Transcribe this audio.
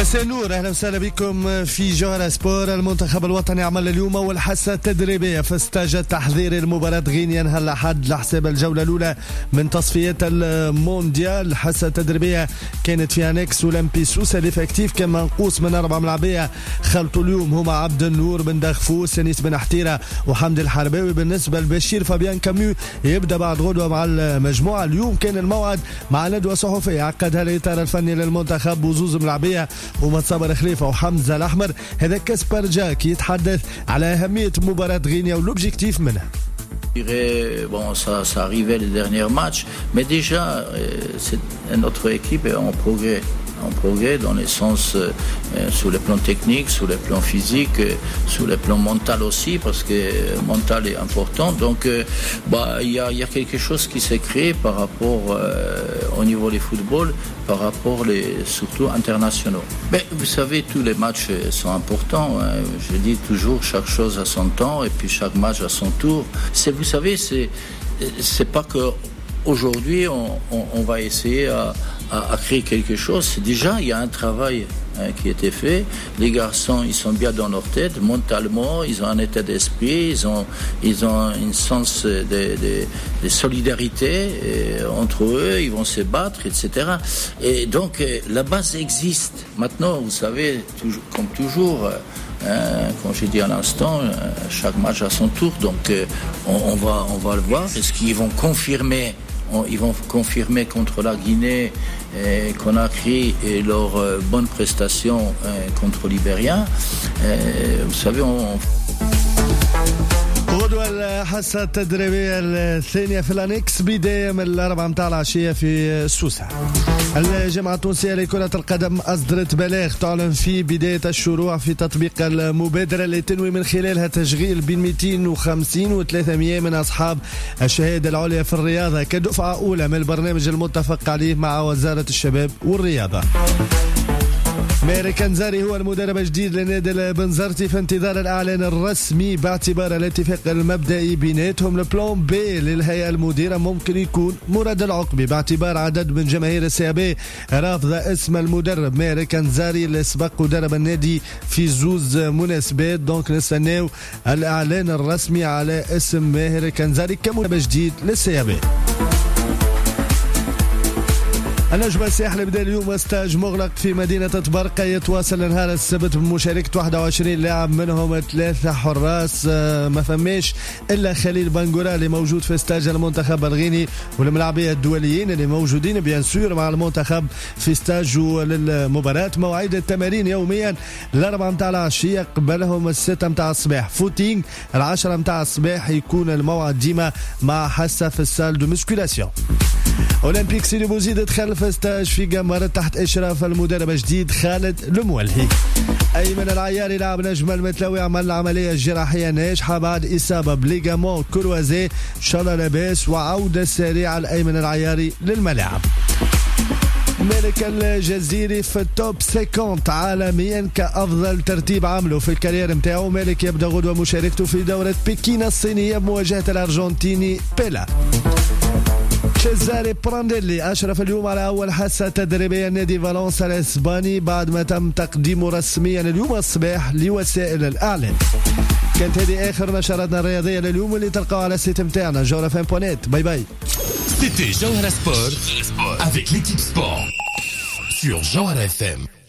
مساء النور، اهلا وسهلا بكم في جوهرة سبور. المنتخب الوطني عمل اليوم اول حصه تدريبيه في استاج التحضير المباراه غينيا نهار الاحد لحساب الجوله الاولى من تصفيات المونديال. الحصه التدريبيه كانت في انكس اولمبي سوسه ليفاكتيف كان منقوص من 4 ملاعبيه خلطوا اليوم هما عبد النور بن دغفوس، انيس بن حتيره وحمد الحرباوي. بالنسبه لبشير فابيان كاميو يبدا بعد غدوه مع المجموعه. اليوم كان الموعد مع ندوه صحفيه عقدها الاطار الفني للمنتخب وزوز ملاعبيه ومتصبر خليفه وحمزه الاحمر. هذا كاسبر جاك يتحدث على اهميه مباراه غينيا والوبجيكتيف منها. Bon, ça arrivait les derniers matchs, mais déjà, notre équipe est en progrès dans le sens sur le plan technique, sur le plan physique, sur le plan mental aussi, parce que mental est important. Donc, il y a quelque chose qui s'est créé par rapport au niveau du football, par rapport surtout internationaux. Mais vous savez, tous les matchs sont importants. Hein. Je dis toujours chaque chose à son temps et puis chaque match à son tour. Vous savez, c'est pas que aujourd'hui on va essayer à créer quelque chose. Déjà, il y a un travail qui a été fait. Les garçons, ils sont bien dans leur tête, mentalement, ils ont un état d'esprit, ils ont un sens de solidarité entre eux, ils vont se battre, etc. Et donc, la base existe. Maintenant, vous savez, comme toujours, comme j'ai dit à l'instant, chaque match à son tour. Donc, on va le voir. Est-ce qu'ils vont confirmer? Ils vont confirmer contre la Guinée Conakry et leur bonne prestation contre Libéria. Vous savez, غدوة الحصة التدريبية الثانية في الانكس بداية من 4 متاع العشية في سوسة. الجامعة التونسية لكرة القدم أصدرت بلاغ تعلن فيه بداية الشروع في تطبيق المبادرة اللي تنوي من خلالها تشغيل بين 250 و 300 من أصحاب الشهادة العليا في الرياضة كدفعة أولى من البرنامج المتفق عليه مع وزارة الشباب والرياضة. ماهر كنزاري هو المدرب الجديد لنادي البنزرتي في انتظار الإعلان الرسمي باعتبار الاتفاق المبدئي بيناتهم. البلان بي للهيئة المديرة ممكن يكون مراد العقبي باعتبار عدد من جماهير السيابي رافضة اسم المدرب ماهر كنزاري اللي سبق ودرب النادي في زوز مناسبات. دونك نستناو الإعلان الرسمي على اسم ماهر كنزاري كمدرب جديد للسيابي. النجم الساحلي بدا اليوم استاج مغلق في مدينة تبرقة يتواصل نهار السبت بمشاركة 21 لاعب منهم 3 حراس. ما فماش إلا خليل بنغورا اللي موجود في استاج المنتخب الغيني والملاعبية الدوليين اللي موجودين بيان سور مع المنتخب في استاج للمباراة. مواعيد التمارين يوميا 4 متاع العشية قبلهم 6 متاع الصباح فوتينغ 10 متاع الصباح يكون الموعد ديما مع حصة في السال دو مسكولاسيون. أولمبيك سيدي بوزيد دخل في ستاج في قمر تحت إشراف المدرب الجديد خالد المولهي. أيمن العياري لاعب نجم المتلوي عمل عملية جراحية ناجحة بعد إصابة بليغامون كروازي إن شاء الله لاباس وعودة سريعة لأيمن العياري للملاعب. مالك الجزيري في التوب 50 عالميا كأفضل ترتيب عمله في الكارير متاعه. مالك يبدأ غدوة مشاركته في دورة بكين الصينية بمواجهة الأرجنتيني بيلا. شزاري برانديلي أشرف اليوم على أول حصة تدريبية نادي فالنسيا الإسباني بعد ما تم تقديمه رسميا اليوم الصباح لوسائل الإعلام. كانت هذه آخر نشراتنا الرياضية لليوم اللي تلقاو على السيت متاعنا جوهرة.net. باي باي. C'était Jawhara Sport avec l'équipe sport sur Jawhara FM.